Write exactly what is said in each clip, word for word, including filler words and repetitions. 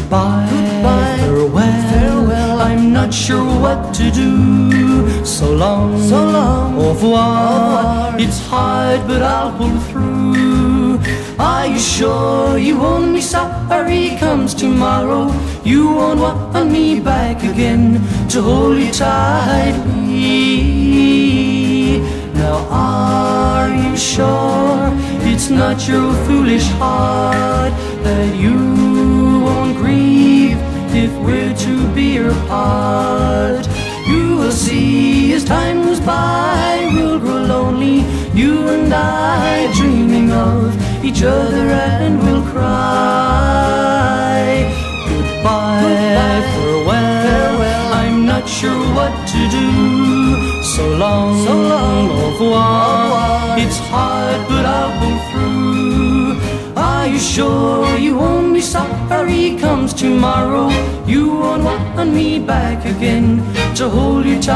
Goodbye, Goodbye, farewell, farewell. I'm not sure what to do. So long, So long, au revoir. au revoir. It's hard, but I'll pull through. Are you sure you won't be sorry comes tomorrow? You won't want me back again to hold you tightly. Now are you sure it's not your foolish heart that you won't grieve if we're to be apart? You will see as time goes by, we'll grow lonely, you and I, dreaming of each other, and we'll cry. Goodbye, Goodbye, farewell, farewell. I'm not sure what to do. So long, So long, au revoir. au revoir. It's hard, but I'll pull through. Are you sure you won't be sorry comes tomorrow? You won't want me back again to hold you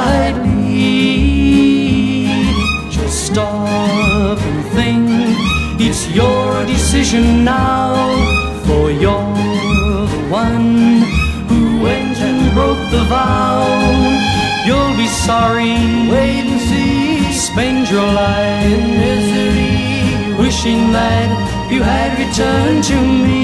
tightly. Just stop and think, it's your decision now. For you're the one who went and broke the vow. You'll be sorry, Wait and see, spend your life in misery, wishing that you had returned to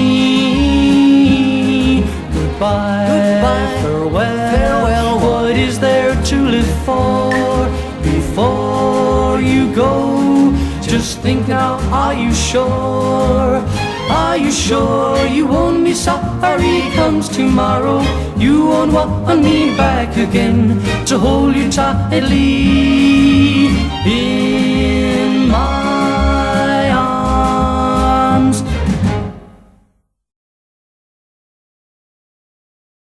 me. Goodbye, Goodbye, farewell, farewell. What is there to live for before you go? Just think now, are you sure? Are you sure you won't be sorry comes tomorrow? You won't want me back again to hold you tightly.